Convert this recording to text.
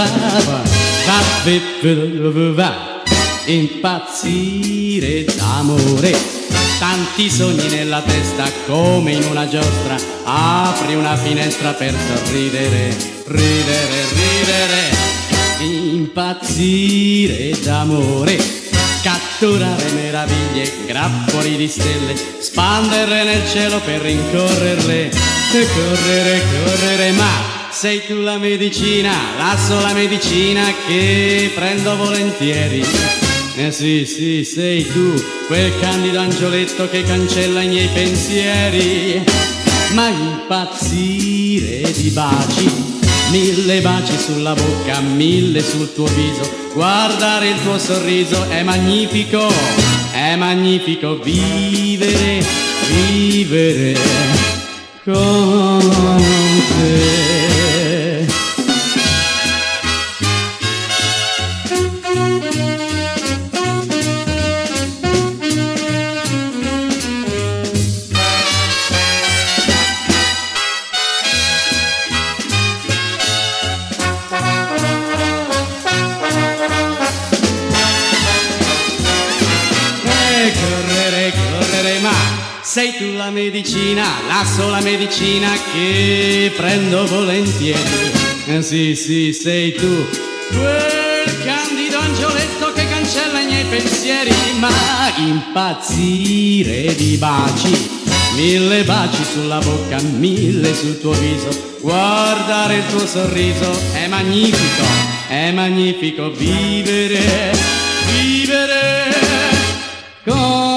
impazzire d'amore, tanti sogni nella testa come in una giostra, apri una finestra per sorridere, ridere, ridere, impazzire d'amore, catturare meraviglie, grappoli di stelle, spanderle nel cielo per rincorrerle, e correre, correre, ma sei tu la medicina, la sola medicina che prendo volentieri. Sì, sì, sei tu, quel candido angioletto che cancella i miei pensieri. Ma impazzire di baci, 1000 baci sulla bocca, 1000 sul tuo viso, guardare il tuo sorriso è magnifico vivere, vivere con te. Sei tu la medicina, la sola medicina che prendo volentieri. Sì, sì, sei tu, quel candido angioletto che cancella i miei pensieri. Ma impazzire di baci, 1000 baci sulla bocca, 1000 sul tuo viso, guardare il tuo sorriso è magnifico vivere, vivere con